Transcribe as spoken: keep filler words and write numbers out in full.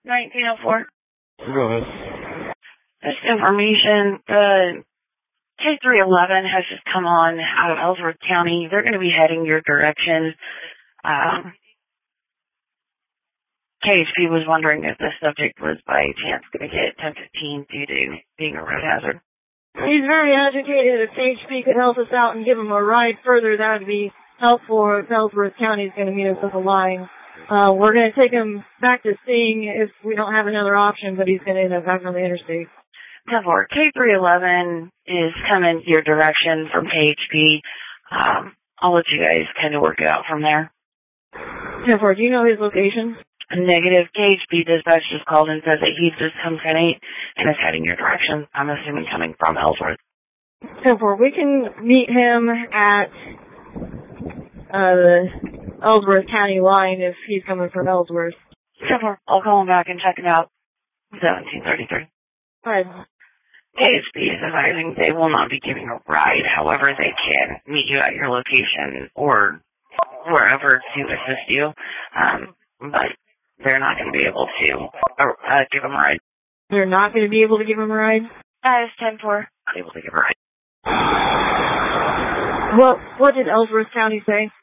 nineteen oh four. Go ahead. This information, the K three eleven has just come on out of Ellsworth County. They're going to be heading your direction. Um, K H P was wondering if the subject was by chance going to get ten fifteen due to being a road hazard. He's very agitated. If K H P could help us out and give him a ride further, that would be helpful. If Ellsworth County is going to meet us at the line. Uh, we're going to take him back to Sing if we don't have another option, but he's going to end up back on the interstate. ten four, K three eleven is coming your direction from K H P. Um, I'll let you guys kind of work it out from there. ten four, do you know his location? Negative. K H P dispatch just called and said that he's just come ten eight and is heading your direction. I'm assuming coming from Ellsworth. ten four, we can meet him at uh, the Ellsworth County line if he's coming from Ellsworth. ten four, I'll call him back and check him out. seventeen thirty-three. Right. K H P is advising they will not be giving a ride. However, they can meet you at your location or wherever to assist you. Um, but they're not going to be able to uh, give him a ride. They're not going to be able to give him a ride? That is ten four. Not able to give a ride. What, what did Ellsworth County say?